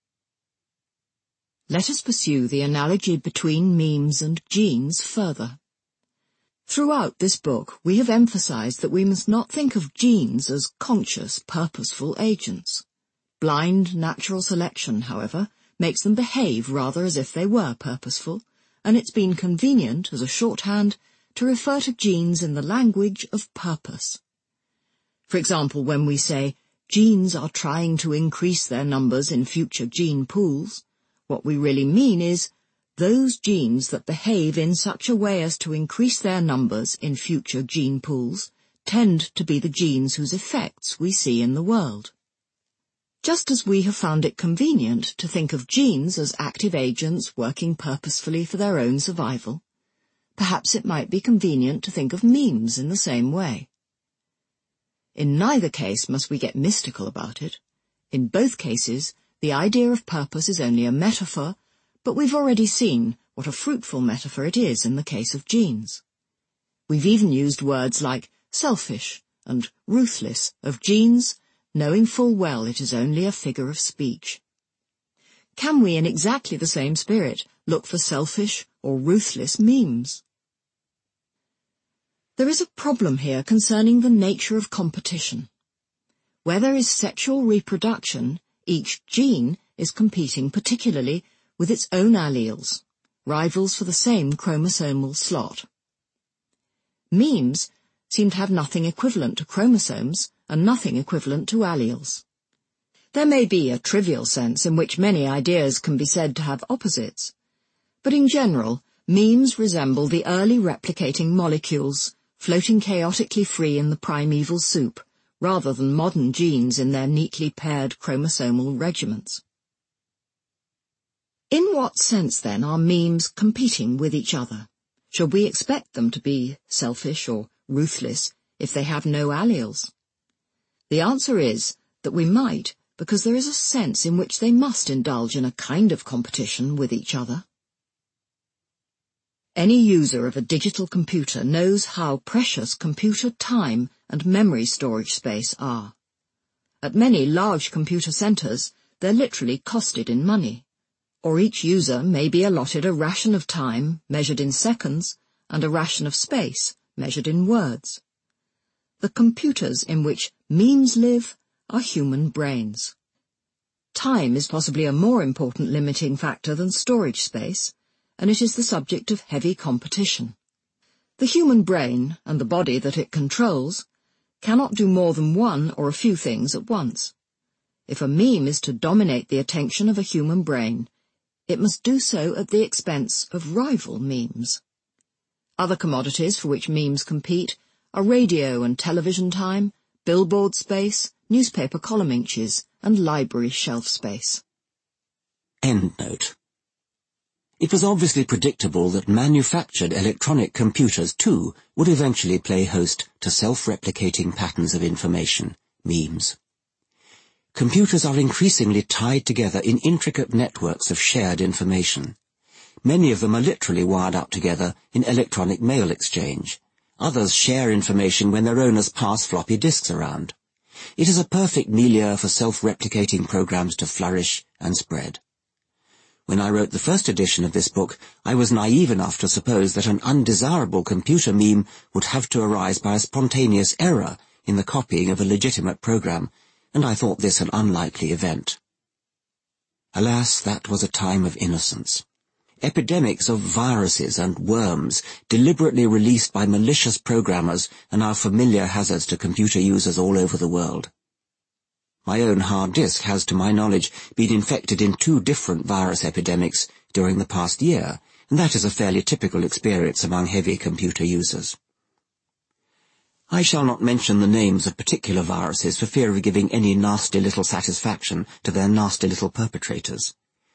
Let us pursue the analogy between memes and genes further. Throughout this book, we have emphasized that we must not think of genes as conscious, purposeful agents. Blind natural selection, however, makes them behave rather as if they were purposeful, and it's been convenient, as a shorthand, to refer to genes in the language of purpose. For example, when we say, genes are trying to increase their numbers in future gene pools, what we really mean is, those genes that behave in such a way as to increase their numbers in future gene pools tend to be the genes whose effects we see in the world. Just as we have found it convenient to think of genes as active agents working purposefully for their own survival, perhaps it might be convenient to think of memes in the same way. In neither case must we get mystical about it. In both cases, the idea of purpose is only a metaphor, but we've already seen what a fruitful metaphor it is in the case of genes. We've even used words like selfish and ruthless of genes, knowing full well it is only a figure of speech. Can we, in exactly the same spirit, look for selfish or ruthless memes? There is a problem here concerning the nature of competition. Where there is sexual reproduction, each gene is competing particularly with its own alleles, rivals for the same chromosomal slot. Memes seem to have nothing equivalent to chromosomes and nothing equivalent to alleles. There may be a trivial sense in which many ideas can be said to have opposites, but in general, memes resemble the early replicating molecules floating chaotically free in the primeval soup, rather than modern genes in their neatly paired chromosomal regiments. In what sense, then, are memes competing with each other? Should we expect them to be selfish or ruthless if they have no alleles? The answer is that we might, because there is a sense in which they must indulge in a kind of competition with each other. Any user of a digital computer knows how precious computer time and memory storage space are. At many large computer centers, they're literally costed in money. Or each user may be allotted a ration of time, measured in seconds, and a ration of space, measured in words. The computers in which memes live are human brains. Time is possibly a more important limiting factor than storage space, and it is the subject of heavy competition. The human brain, and the body that it controls, cannot do more than one or a few things at once. If a meme is to dominate the attention of a human brain, it must do so at the expense of rival memes. Other commodities for which memes compete are radio and television time, billboard space, newspaper column inches, and library shelf space. Endnote. It was obviously predictable that manufactured electronic computers, too, would eventually play host to self-replicating patterns of information, memes. Computers are increasingly tied together in intricate networks of shared information. Many of them are literally wired up together in electronic mail exchange. Others share information when their owners pass floppy disks around. It is a perfect milieu for self-replicating programs to flourish and spread. When I wrote the first edition of this book, I was naive enough to suppose that an undesirable computer meme would have to arise by a spontaneous error in the copying of a legitimate program, and I thought this an unlikely event. Alas, that was a time of innocence. Epidemics of viruses and worms, deliberately released by malicious programmers, are now familiar hazards to computer users all over the world. My own hard disk has, to my knowledge, been infected in 2 different virus epidemics during the past year, and that is a fairly typical experience among heavy computer users. I shall not mention the names of particular viruses for fear of giving any nasty little satisfaction to their nasty little perpetrators.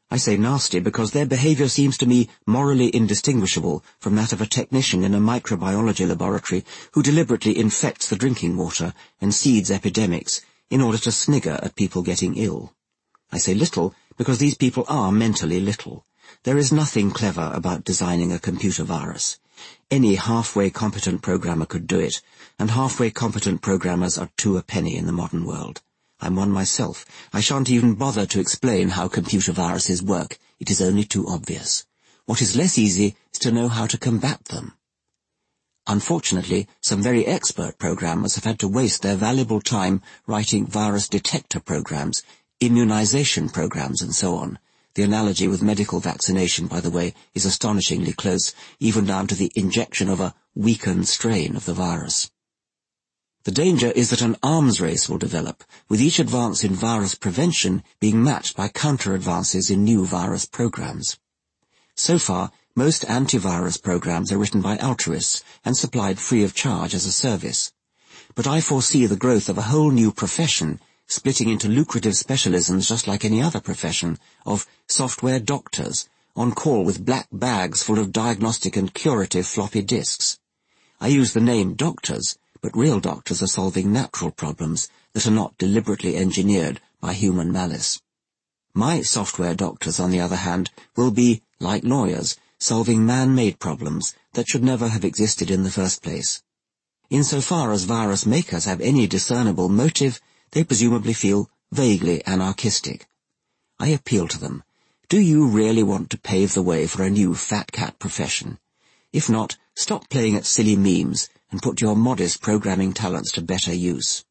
I say nasty because their behavior seems to me morally indistinguishable from that of a technician in a microbiology laboratory who deliberately infects the drinking water and seeds epidemics in order to snigger at people getting ill. I say little because these people are mentally little. There is nothing clever about designing a computer virus. Any halfway competent programmer could do it, and halfway competent programmers are two a penny in the modern world. I'm one myself. I shan't even bother to explain how computer viruses work. It is only too obvious. What is less easy is to know how to combat them. Unfortunately, some very expert programmers have had to waste their valuable time writing virus detector programs, immunization programs, and so on. The analogy with medical vaccination, by the way, is astonishingly close, even down to the injection of a weakened strain of the virus. The danger is that an arms race will develop, with each advance in virus prevention being matched by counter-advances in new virus programs. So far, most antivirus programs are written by altruists and supplied free of charge as a service. But I foresee the growth of a whole new profession, splitting into lucrative specialisms just like any other profession, of software doctors, on call with black bags full of diagnostic and curative floppy disks. I use the name doctors, but real doctors are solving natural problems that are not deliberately engineered by human malice. My software doctors, on the other hand, will be, like lawyers, solving man-made problems that should never have existed in the first place. Insofar as virus makers have any discernible motive, they presumably feel vaguely anarchistic. I appeal to them. Do you really want to pave the way for a new fat cat profession? If not, stop playing at silly memes and put your modest programming talents to better use.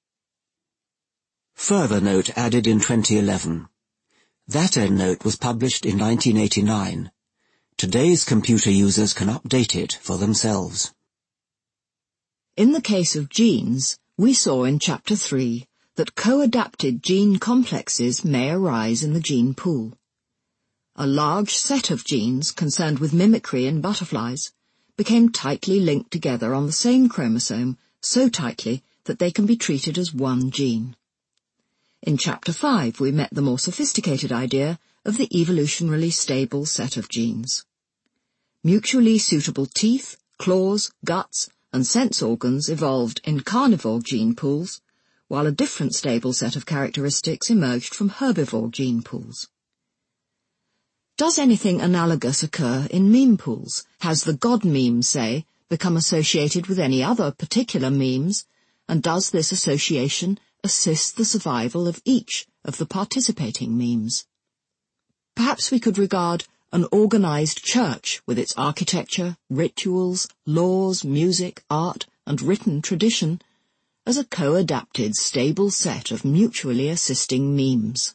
Further note added in 2011. That EndNote was published in 1989. Today's computer users can update it for themselves. In the case of genes, we saw in Chapter 3 that co-adapted gene complexes may arise in the gene pool. A large set of genes concerned with mimicry in butterflies became tightly linked together on the same chromosome, so tightly that they can be treated as one gene. In Chapter 5 we met the more sophisticated idea of the evolutionarily stable set of genes. Mutually suitable teeth, claws, guts, and sense organs evolved in carnivore gene pools, while a different stable set of characteristics emerged from herbivore gene pools. Does anything analogous occur in meme pools? Has the God meme, say, become associated with any other particular memes, and does this association assist the survival of each of the participating memes? Perhaps we could regard an organized church with its architecture, rituals, laws, music, art, and written tradition as a co-adapted, stable set of mutually assisting memes.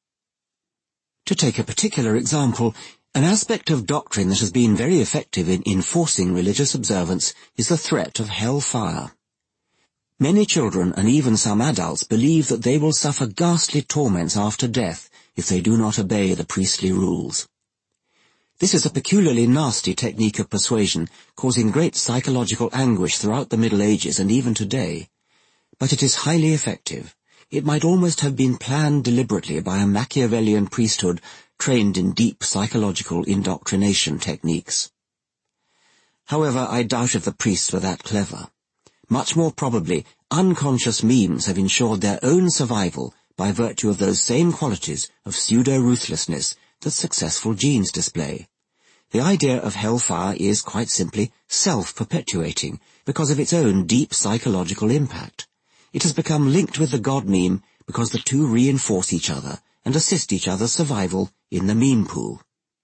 To take a particular example, an aspect of doctrine that has been very effective in enforcing religious observance is the threat of hellfire. Many children and even some adults believe that they will suffer ghastly torments after death if they do not obey the priestly rules. This is a peculiarly nasty technique of persuasion, causing great psychological anguish throughout the Middle Ages and even today. But it is highly effective. It might almost have been planned deliberately by a Machiavellian priesthood trained in deep psychological indoctrination techniques. However, I doubt if the priests were that clever. Much more probably, unconscious memes have ensured their own survival by virtue of those same qualities of pseudo-ruthlessness that successful genes display. The idea of hellfire is quite simply self-perpetuating because of its own deep psychological impact. It has become linked with the God meme because the two reinforce each other and assist each other's survival in the meme pool.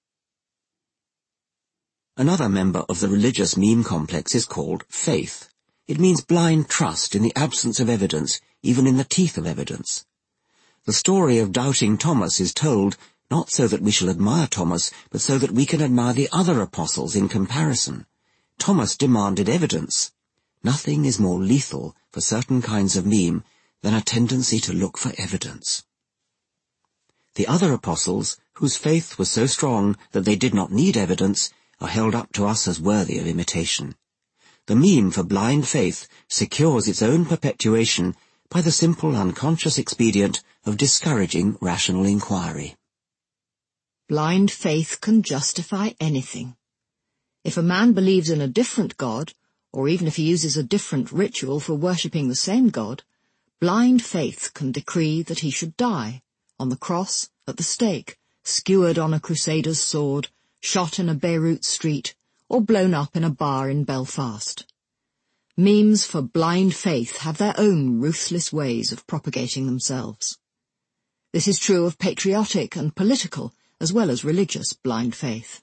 Another member of the religious meme complex is called faith. It means blind trust in the absence of evidence, even in the teeth of evidence. The story of doubting Thomas is told not so that we shall admire Thomas, but so that we can admire the other apostles in comparison. Thomas demanded evidence. Nothing is more lethal for certain kinds of meme than a tendency to look for evidence. The other apostles, whose faith was so strong that they did not need evidence, are held up to us as worthy of imitation. The meme for blind faith secures its own perpetuation by the simple unconscious expedient of discouraging rational inquiry. blind faith can justify anything. If a man believes in a different God, or even if he uses a different ritual for worshipping the same God, blind faith can decree that he should die, on the cross, at the stake, skewered on a crusader's sword, shot in a Beirut street, or blown up in a bar in Belfast. Memes for blind faith have their own ruthless ways of propagating themselves. This is true of patriotic and political, as well as religious blind faith.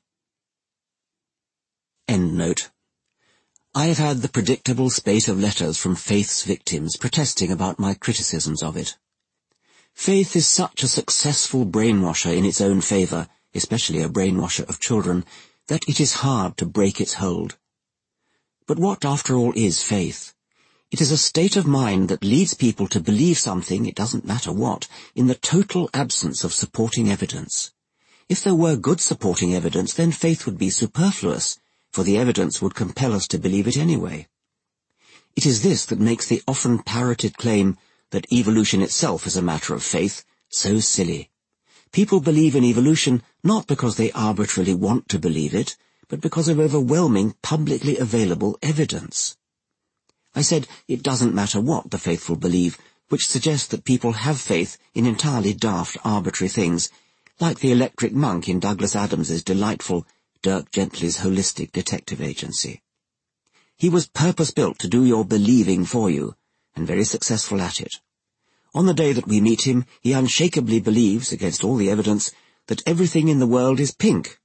Endnote. I have had the predictable spate of letters from Faith's victims protesting about my criticisms of it. Faith is such a successful brainwasher in its own favour, especially a brainwasher of children, that it is hard to break its hold. But what, after all, is faith? It is a state of mind that leads people to believe something, it doesn't matter what, in the total absence of supporting evidence. If there were good supporting evidence, then faith would be superfluous, for the evidence would compel us to believe it anyway. It is this that makes the often parroted claim that evolution itself is a matter of faith so silly. People believe in evolution not because they arbitrarily want to believe it, but because of overwhelming, publicly available evidence. I said it doesn't matter what the faithful believe, which suggests that people have faith in entirely daft, arbitrary things, like the electric monk in Douglas Adams's delightful Dirk Gently's Holistic Detective Agency. He was purpose-built to do your believing for you, and very successful at it. On the day that we meet him, he unshakably believes, against all the evidence, that everything in the world is pink.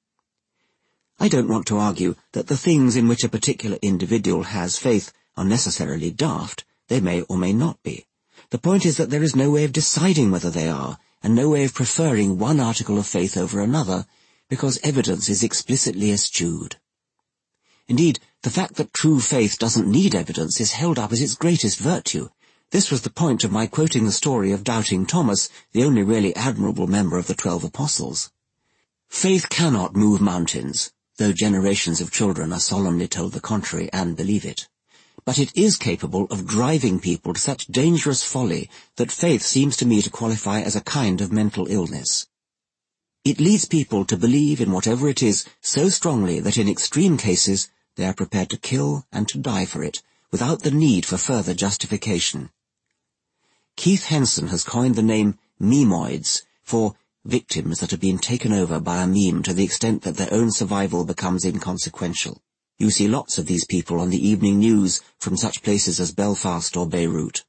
I don't want to argue that the things in which a particular individual has faith are necessarily daft. They may or may not be. The point is that there is no way of deciding whether they are, and no way of preferring one article of faith over another, because evidence is explicitly eschewed. Indeed, the fact that true faith doesn't need evidence is held up as its greatest virtue. This was the point of my quoting the story of Doubting Thomas, the only really admirable member of the 12 Apostles. Faith cannot move mountains, though generations of children are solemnly told the contrary and believe it. But it is capable of driving people to such dangerous folly that faith seems to me to qualify as a kind of mental illness. It leads people to believe in whatever it is so strongly that in extreme cases they are prepared to kill and to die for it, without the need for further justification. Keith Henson has coined the name memoids for victims that have been taken over by a meme to the extent that their own survival becomes inconsequential. You see lots of these people on the evening news from such places as Belfast or Beirut.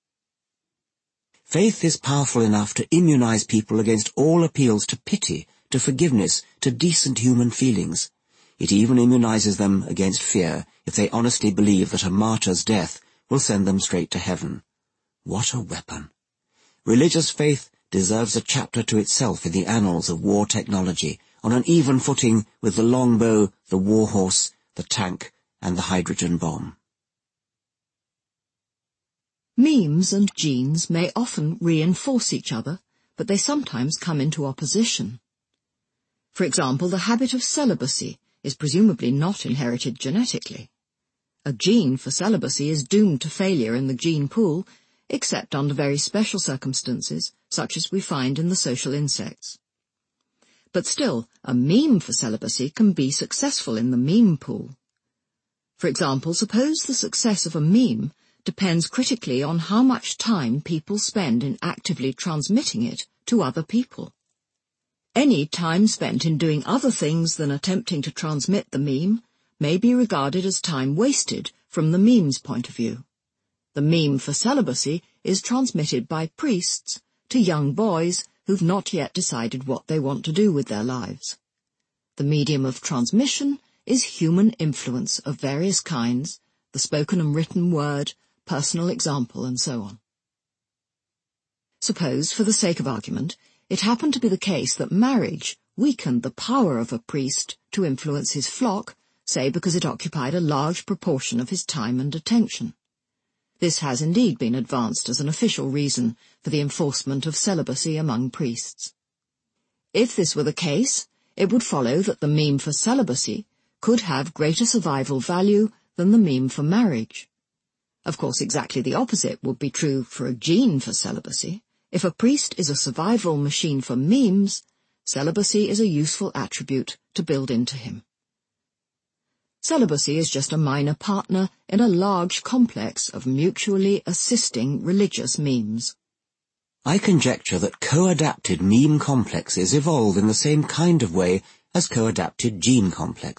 Faith is powerful enough to immunize people against all appeals to pity, to forgiveness, to decent human feelings. It even immunizes them against fear if they honestly believe that a martyr's death will send them straight to heaven. What a weapon! Religious faith deserves a chapter to itself in the annals of war technology, on an even footing with the longbow, the warhorse, the tank, and the hydrogen bomb. Memes and genes may often reinforce each other, but they sometimes come into opposition. For example, the habit of celibacy is presumably not inherited genetically. A gene for celibacy is doomed to failure in the gene pool, except under very special circumstances, such as we find in the social insects. But still, a meme for celibacy can be successful in the meme pool. For example, suppose the success of a meme depends critically on how much time people spend in actively transmitting it to other people. Any time spent in doing other things than attempting to transmit the meme may be regarded as time wasted from the meme's point of view. The meme for celibacy is transmitted by priests to young boys who've not yet decided what they want to do with their lives. The medium of transmission is human influence of various kinds, the spoken and written word, personal example, and so on. Suppose, for the sake of argument, it happened to be the case that marriage weakened the power of a priest to influence his flock, say because it occupied a large proportion of his time and attention. This has indeed been advanced as an official reason for the enforcement of celibacy among priests. If this were the case, it would follow that the meme for celibacy could have greater survival value than the meme for marriage. Of course, exactly the opposite would be true for a gene for celibacy. If a priest is a survival machine for memes, celibacy is a useful attribute to build into him. Celibacy is just a minor partner in a large complex of mutually assisting religious memes. I conjecture that co-adapted meme complexes evolve in the same kind of way as co-adapted gene complexes.